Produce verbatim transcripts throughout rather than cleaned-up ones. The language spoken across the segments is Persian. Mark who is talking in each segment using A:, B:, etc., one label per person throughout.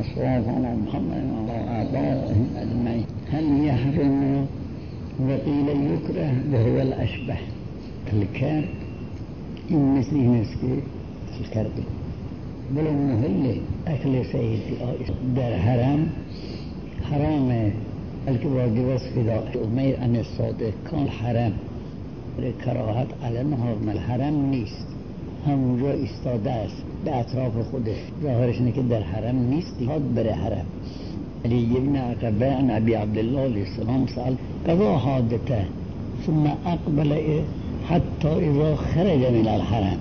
A: الصلاة على محمد وعلى آبائهم أجمعين. هل يحرم؟ وقيل يكره وهو الأشبه. الكار این مثل این است که کرده ولو محل اکل سید در حرم حرامه، بلکه واجب است فداء امیر ان الصادق کان حرم کراهت علن حرم الحرم نیست، همونجا ایستاده است به اطراف خودش، ظاهرش اینه که در حرم نیست، هاد بره حرم. علی ابن عقبه عن ابی عبدالله علیه السلام سأل قضا حادته ثم اقبل حتى اذا خرج من الحرم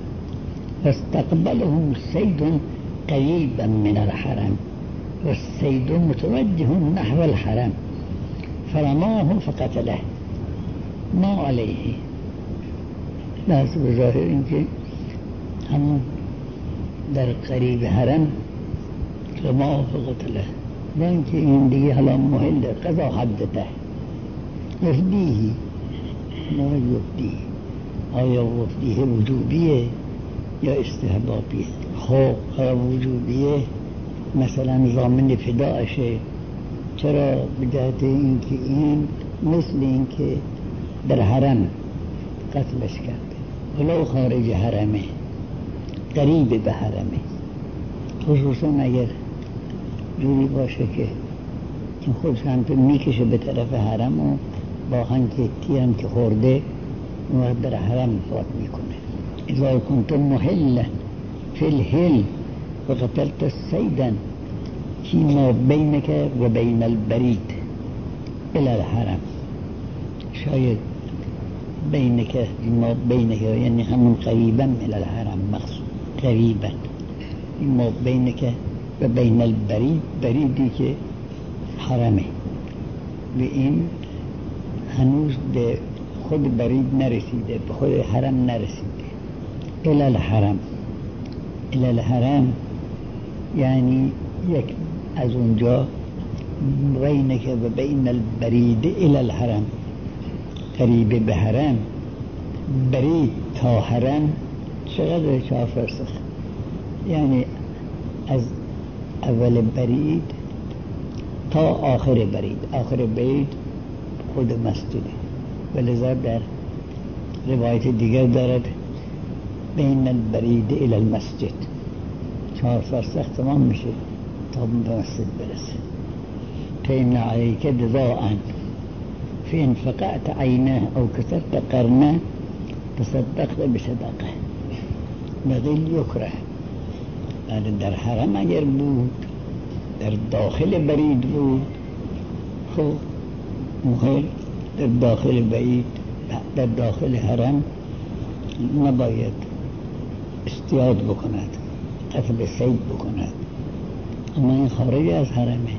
A: فاستقبله سید قریبا من الحرم والسید متوجه نحو الحرم فرماه فقتله ما علیه. بحث بظاهر این که همون در قریب حرم رماه فقتله، و اینکه این دیگه حالا محل قضا حدته یفدیه ما یفدیه، آیا وفدیه وجوبیه یا استحبابیه؟ خب آیا وجوبیه مثلا ضامن فداعشه، چرا؟ به جهت اینکه این مثل اینکه در حرم قتلش کرده، ولو خارج حرمه، قریب به حرمه، خصوصا اگر جوری باشه که این خودش هم تو میکشه به طرف حرم و با هنگه تیرم که خورده اون در حرم فات میکنه. اذا كنت محلا في الهل وقتلت سيدا فيما بينك وبين البريد الى الحرم، شاید بينك فيما بينك یعنی همون قریبا الى الحرم، مقصود قریبا فيما بينك و بین البرید، بریدی که حرمه، و این هنوز به خود برید نرسیده، به خود حرم نرسیده. الی الحرم، الی الحرم یعنی یک از اونجا بینک و بین البرید الی الحرم، قریب به حرم، برید تا حرم چقدر؟ چهار فرسخ، یعنی از اول برید تا آخر برید، آخر برید خود مسجده، ولذا در روایت دیگر دارد بین البرید الى المسجد، چهار فرسخ تمام میشه تا به مسجد برسه. فإن عليك جزاء فإن فقعت عینه او کسرت قرنه تصدقت بصدقه وقیل یکره. در حرم اگر بود، در داخل برید بود، خب مخیر در داخل برید، در داخل حرم نباید استیاد بکند، قتل سید بکند، اما این خارج از حرمه.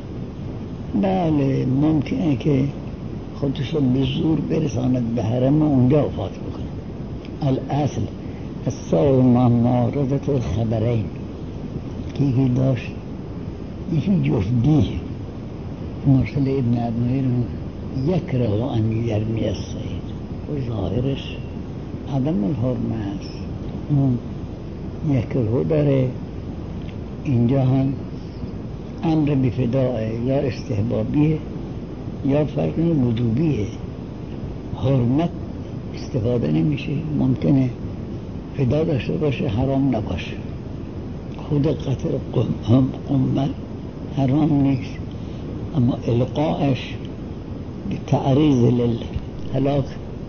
A: بله ممکنه که خودشو به زور برساند به حرم و اونجا وفات بکنه. الاصل الصائم مع معارضة الخبرین که یکی داشت یکی جفدیه، مرسل ابن عدنویر یکره ان یرمی السید و ظاهرش عدم الحرمه است، اون یکره داره. اینجا هم امر بفداء یا استحبابیه یا فرق وجوبیه، حرمت استفاده نمیشه، ممکنه فدا داشته باشه حرام نباشه. خود قتل قمر حرام نیست، اما القاءش به تعریض للهلاک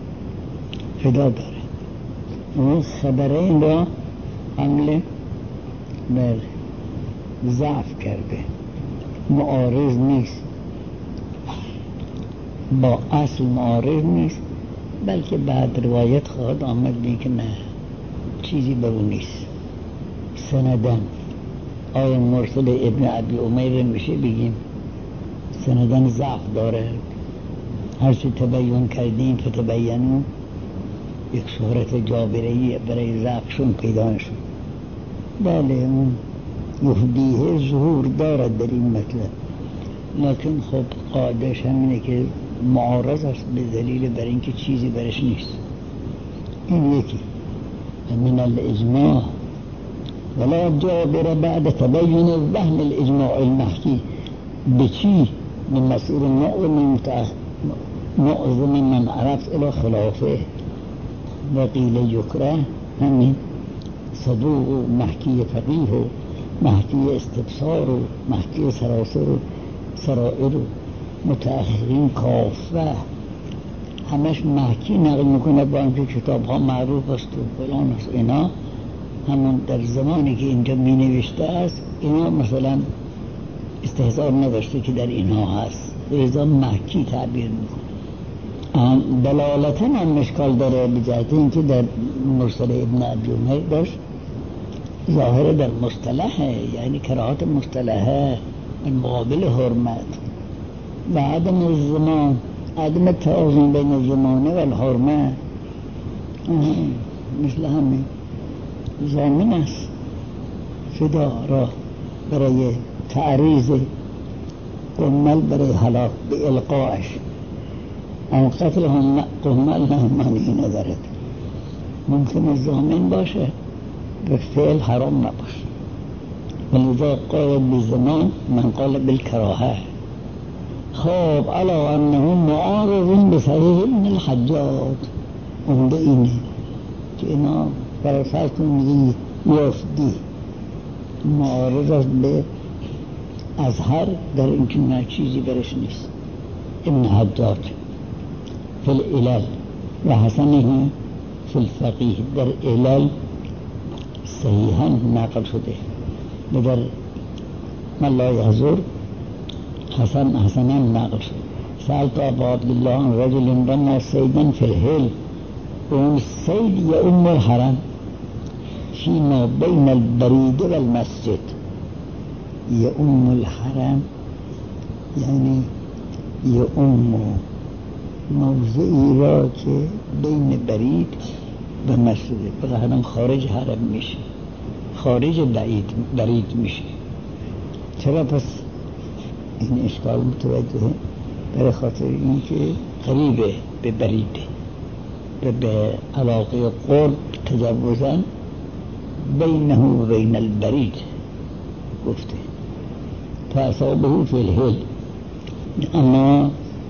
A: فدا داره. اون خبرین را حمله بر ضعف کرده، معارض نیست، با اصل معارض نیست، بلکه بعد روایت خواهد آمد بین که نه چیزی به اون نیست. سندن آیا مرسل ابن ابی امیر میشه بگیم سندن ضعف داره؟ هرچی تبیین کردیم فتبینون، یک شهرت جابره‌ای برای ضعفشون پیدا شد. بله اون یهودیه ظهور دارد در این مطلب، لکن خب قاعدش همینه که معارض است به دلیل بر اینکه چیزی برش نیست. این یکی من الاجماع ولا جابر بعد تبين وهم الإجماع المحكي بشي من مسؤول معظم معظم من عرف إلى خلافه. وقيل يكره همين صدوق محكي فقيه محكي استبصار محكي سراسر سرائر متأخرین کافه همش محکی نقل میکنه با اینکه کتاب ها معروف است و فلان است. اینا همون در زمانی که اینجا می نوشته است اینا مثلا استحضار نداشته که در اینها هست، رضا محکی تعبیر میکنه. دلالتا هم مشکال داره به جهت اینکه در مرسل ابن ابی عمیر داشت ظاهر در مصطلحه، یعنی کراهات مصطلحه من مقابل حرمت و عدم الزمان، عدم توازن بین الزمانه و الحرمه مثل همین زامن است فدا را برای تعریض قمل برای هلاک به القاعش. اما قتل هم قمل نه معنی ندارد، ممکن زامن باشه به فعل حرام نباشه. ولذا قال بالزمان من قال بالكراهه. خب علا انه معارض بصحیح ابن الحجاج، عمده اینه که اینا برای فرض کنید یافتی معارض است به ازهر در اینکه نه چیزی برش نیست. ابن حجاج فی العلل و حسنه فی الفقیه در علل صحیحا نقل شده، در من لا یحضر حسن حسنا نقل شد. سألت ابا عبدالله عن رجل رمى صیدا فی الهل، اون صید یؤم الحرم فيما بین البرید و المسجد. یؤم الحرم یعنی یؤم موضعی را که بین برید و مسجد، بقیه حرم خارج حرم میشه، خارج بعید برید میشه. چرا پس این اشکال متوجهه؟ برای خاطر اینکه قریبه به بریده و به علاقه قرب تجاوزا بینه و بین البرید گفته فاصابه فی الهل. اما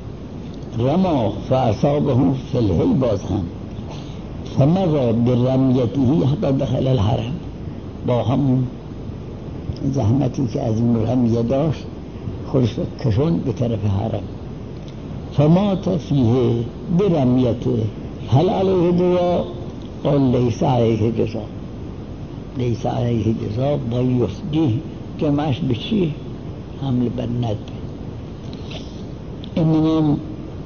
A: رما فاصابه فی الهل باز هم فمر برمیته حتی دخل الحرم، با همون زحمتی که از این رمیه داشت خودش کشون به طرف حرم. فمات فیه برمیته هل علیه جزا؟ قال لیس علیه جزا، لیس علیه جزا با یفدی جمعش بچی حمل بر ندب. انما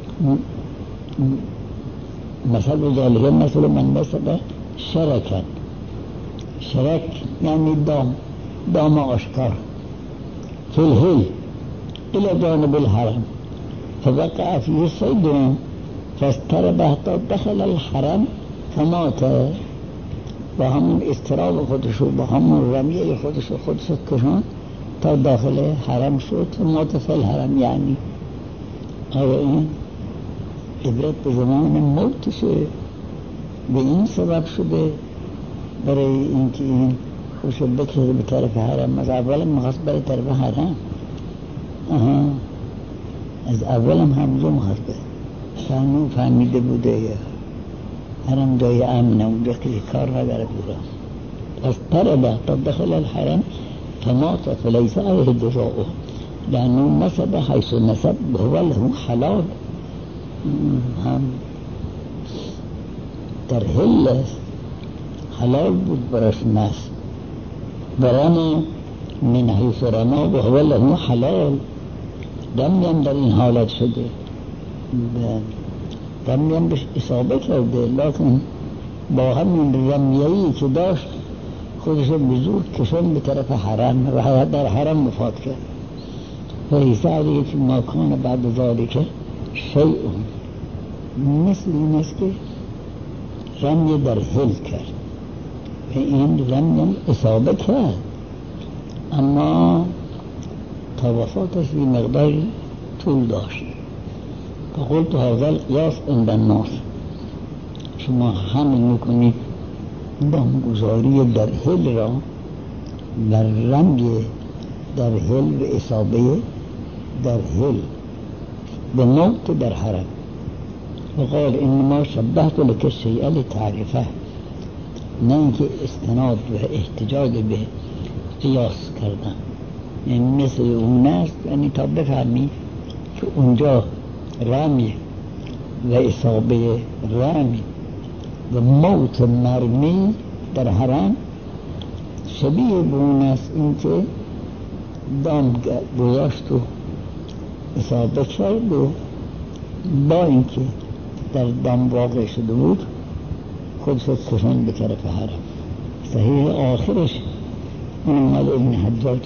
A: مثل ذالک مثل من مثل شرکن، شرک یعنی دام، دام آشکار فی الهل الى جانب الحرم فوقع فيه صید فاضطرب حتی دخل الحرم فمات. با همون اضطراب خودشو با همون رمیه خودشو خودشو کشان تا داخل حرم شد فمات فی الحرم. یعنی آیا این عبرت به زمان موتشه به این سبب شده برای اینکه این خودشو بکشه به طرف حرم؟ از اول مخواست برای طرف حرم، آها از اولم همونجا مخواست برای فهمون فهمیده بوده یا حرم جای امنه اونجا که کار نداره بورا. از طربه تا دخل الحرم فمات فلیس علیه جزاؤه لانه نسب حیث نسب هو له حلال. هم در حل حلال بود براش نسب برانه من حیث رما و هو له حلال. رمیم در این حالت شده، رمیم بهش اصابه کرده، لیکن با همین رمیه‌ای که داشت خودش به زور کشون به طرف حرم و در حرم وفات کرد. فلیس علیه فیما کان بعد ذالک شیء، مثل این است که رمی در حل کرد و این رمی اصابه کرد اما تا وفاتش بی مقداری طول داشت. فقلت هذا القیاس عند الناس، شما همین میکنید دامگذاری در حل را و رمی در هل و اصابه در هل و موت در حرم. وقال انما شبهت لك الشیء لتعرفه، نه اینکه استناد و احتجاج به قیاس کردن، یعنی مثل اون است، یعنی تا بفهمی که اونجا رمی و اصابه رمی و موت مرمی در حرم شبیه به اون است، اینکه دام گذاشت و اصابه کرد و با اینکه در دام واقع شده بود خود شد کشان به طرف حرم. صحیح آخرش اون مال ابن حجاج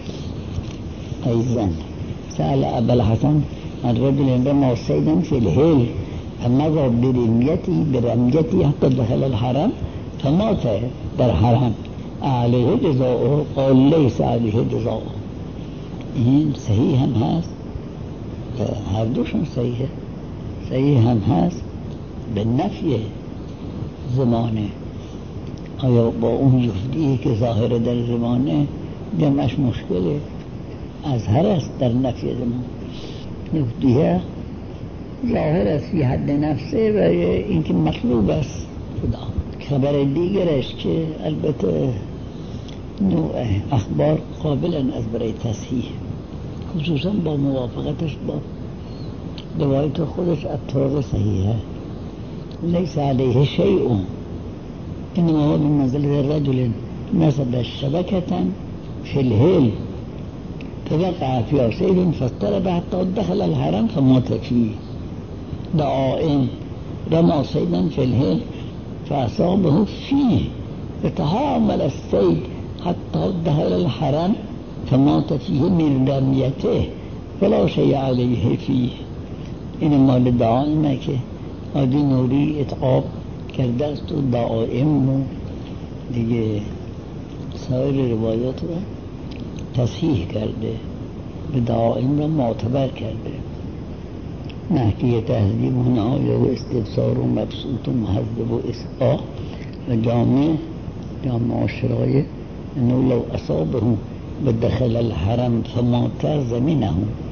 A: ایضا سأل ابا الحسن عن رجل رمى صيدا في الهيل فمضى برميته برميته حتى دخل الحرم فمات در حرم عليه جزاؤه؟ قال ليس عليه جزاؤه. این صحیح هم هست، هر دوشون صحیحه. صحیح هم هست به نفی زمانه. آیا با اون جفتیه که ظاهر در زمانه جمعش مشکله؟ اظهر است در نفی زمان. جفتیه ظاهر است فی حد نفسه و اینکه مطلوب است خدا. خبر دیگرش که البته نوع اخبار قابلا از برای تصحیح، خصوصا با موافقتش با روایت خودش الطرق صحیحه. لیس علیه شیء انما هو من منزله رجل نصب شبکة فی الهیل فوقع فیها صید فاضطرب حتی دخل الحرم فمات فیه. دعائم رمى صیدا فی الهیل فاصابه فیه فتحامل الصید حتی دخل الحرم فمات فیه من رمیته فلا شیء علیه فیه. این مال دعائمه که آدی نوری اتقاب کرده است و دعائم و دیگه سایر روایات رو تصحیح کرده، به دعائم رو معتبر کرده. نحکیه تهذیب و نهایه و استفسار و مبسوط و محذب و اسقاء و جامع جامع عشرایه انه لو اصابه بدخل الحرم فمات زمینه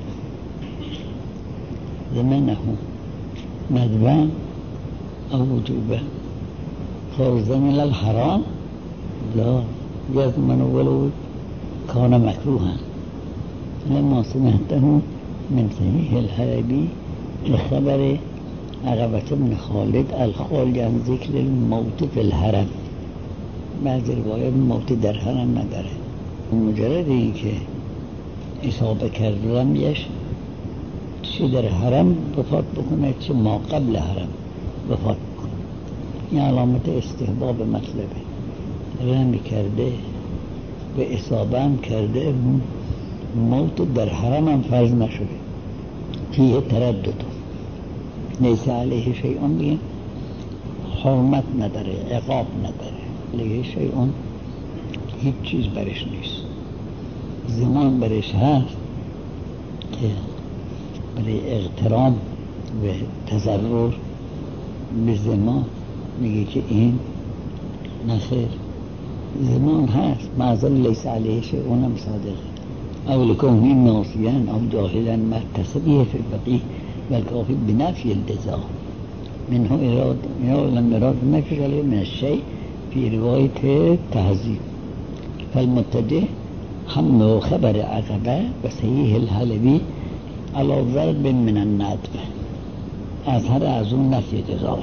A: زمینه ندبا او وجوبا خارجا الى الحرام لا يضمن ولو كان مكروها. لما سمعته من صحيح الحلبي لخبر عقبة بن خالد الخالد عن ذكر الموت في الحرم. بعض روایات موت در حرم نداره، مجرد این که اصابه کردم یش چه در حرم وفات بکنه چه ما قبل حرم وفات بکنه. این علامت استحباب مطلبه. رمی کرده و اصابه هم کرده، موت در حرم هم فرض نشده. فیه تردد لیس علیه شیئون، بگیم حرمت نداره، عقاب نداره. علیه شیئون هیچ چیز برش نیست. زمان برش هست که برای اغترام و تضرر به زمان میگه که این نخیر. زمان هست معذر لیس علیه شیئون هم صادقه. او لکونه ناسیان او جاهلا مرتسبیه فی البقیه والکافی بنفی الجزا منه اراد لم اراد نفی علیه من الشیء فی روایت تهذیب. فالمتجه حمل خبر عقبه و صحیح الحلبی علی ضرب من الندب اظهر از اون نفی جزاه.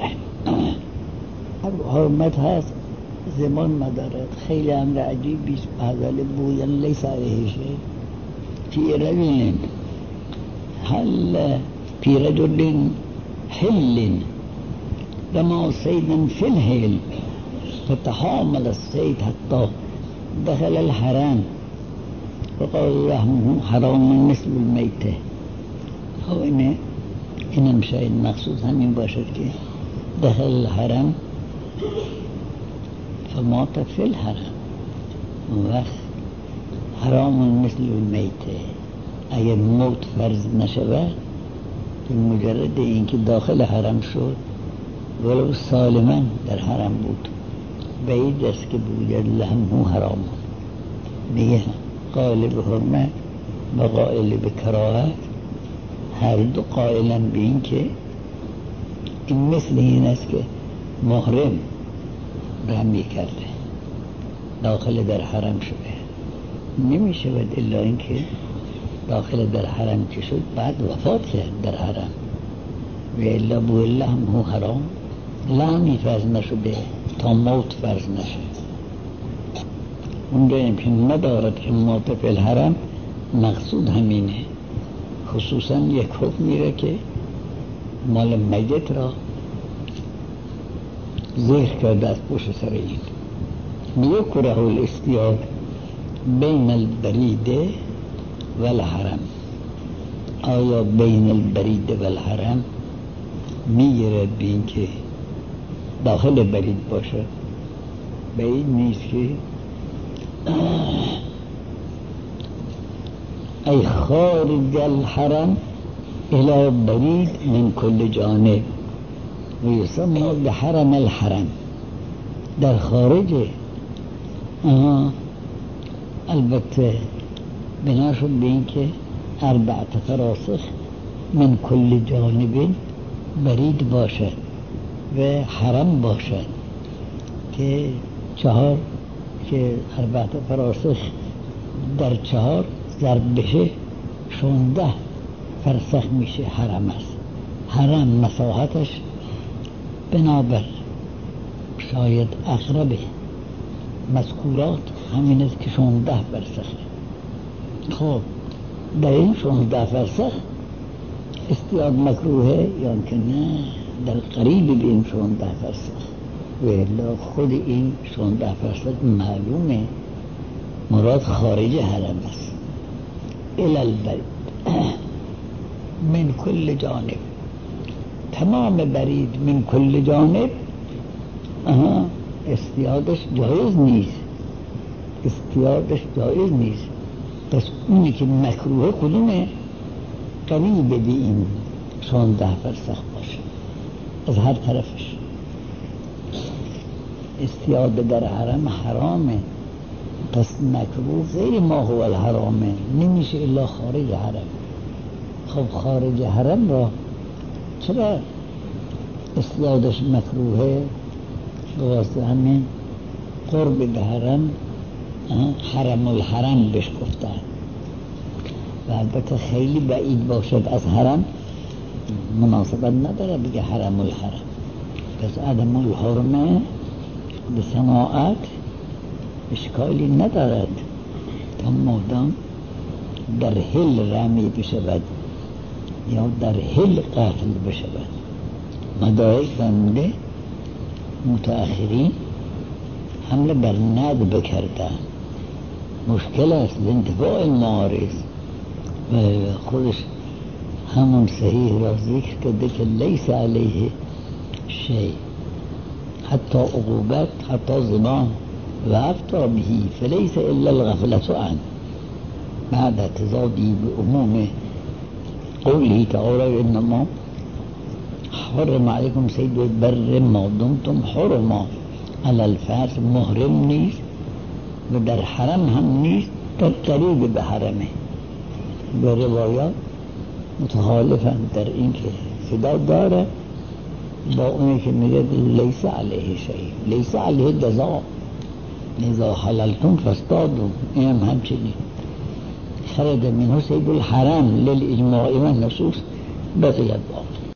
A: حرمت هست، زمان مدارت. خیلی امر عجیبی است. هذا بویان لیس علیه شیء فی رجل هل فی رجل حل رمى صيدا في الهيل فتحامل الصيد حتى دخل الحرام فقال لحمه حرام مثل المیته. خب اینه اینم شاید مقصود همین باشد که دخل الحرم فمات فی الحرم وقت حرام مثل المیته. اگر موت فرض نشود که مجرد اینکه داخل حرم شد ولو سالما در حرم بود بعید است که بوید لحمه حرام. میگه قائل به حرمت و قائل به کراهت هر دو قائلن به این که این مثل این است که محرم رمی کرده داخل در حرم شده، نمیشه ود الا این که داخل در حرم که شد بعد وفات کرد در حرم و الا بو لحم هو حرام، لحمی فرض نشده تا موت فرض نشد. اونجا امکان ندارد که موت فی الحرم، مقصود همینه. خصوصا یک حکم میره که مال میت را ذکر کرده از پشت سر این. یکره الاصطیاد بین البرید و الحرم. آیا بین البرید و الحرم میگیره به این که داخل برید باشه؟ بعید نیست که ای خارج الحرم الى برید من کل جانب و یسمى بحرم الحرم، در خارجه. آها البته بنا شد به این که اربعت فراسخ من کل جانب برید باشد و حرم باشد که چهار که اربعت فراسخ در چهار ضرب بشه شانزده فرسخ میشه حرم است. حرم مساحتش بنابر شاید اقرب مذکورات همین است که شانزده فرسخه. خب در این شانزده فرسخ استیاد مکروهه یا که نه در قریب به این شانزده فرسخ و الا خود این شانزده فرسخ معلومه مراد خارج حرم است. الالبرید من کل جانب، تمام برید من کل جانب آها استیادش جایز نیست، استیادش جایز نیست. پس اونی که مکروه کدومه؟ قریب به این شانزده فرسخ باشه از هر طرفش. استیاد در حرم حرامه، پس مکروه غیر ما هو الحرامه، نمیشه الا خارج حرم. خب خارج حرم را چرا استیادش مکروهه؟ بواسطه همین قرب به حرم حرم الحرم بهش گفتن و البته خیلی بعید باشد از حرم مناسبت نداره بگه حرم الحرم. پس عدم الحرمه به صناعت اشکالی ندارد تا مادام در حل رمی بشود یا در حل قتل بشود. مدارک فرموده متأخرین حمله بر ند بکردن مشکل است لانتفاع المعارض و خودش همون صحیح را ذکر کرده که لیس علیه شیء حتی عقوبت حتی زمان و افتا بهی فلیس الا الغفلة عنه بعد اعتضادی به عموم قوله تعالی انما حرم علیکم صید البر ما دمتم حرما. علی الفرض محرم نیست و در حرم هم نیست، در قریب به حرمه. به روایات متخالفن در این که صدا داره با اونی که میگه لیس علیه شیء، لیس علیه جزا، اذا حللتم فاصطادوا، این هم همچنین خرج منه صید الحرم للاجماع و النصوص بقیت باقی.